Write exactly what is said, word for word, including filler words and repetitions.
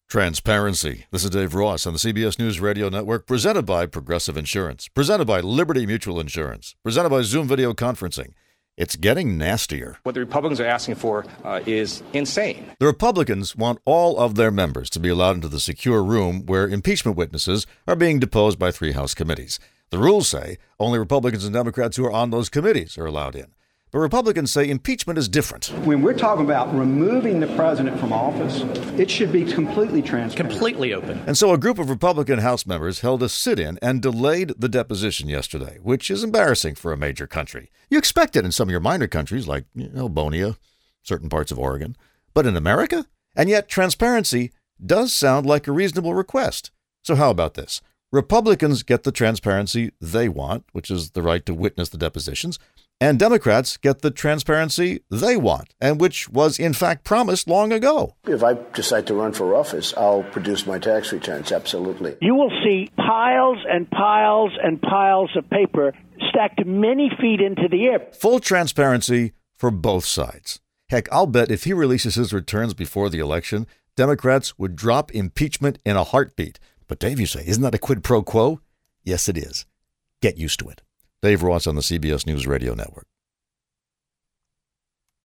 Transparency. This is Dave Ross on the C B S News Radio Network, presented by Progressive Insurance, presented by Liberty Mutual Insurance, presented by Zoom Video Conferencing. It's getting nastier. What the Republicans are asking for uh, is insane. The Republicans want all of their members to be allowed into the secure room where impeachment witnesses are being deposed by three House committees. The rules say only Republicans and Democrats who are on those committees are allowed in. But Republicans say impeachment is different. When we're talking about removing the president from office, it should be completely transparent. Completely open. And so a group of Republican House members held a sit-in and delayed the deposition yesterday, which is embarrassing for a major country. You expect it in some of your minor countries like you know, Bonia, certain parts of Oregon. But in America? And yet transparency does sound like a reasonable request. So how about this? Republicans get the transparency they want, which is the right to witness the depositions, and Democrats get the transparency they want, and which was, in fact, promised long ago. If I decide to run for office, I'll produce my tax returns, absolutely. You will see piles and piles and piles of paper stacked many feet into the air. Full transparency for both sides. Heck, I'll bet if he releases his returns before the election, Democrats would drop impeachment in a heartbeat. But Dave, you say, isn't that a quid pro quo? Yes, it is. Get used to it. Dave Ross on the C B S News Radio Network.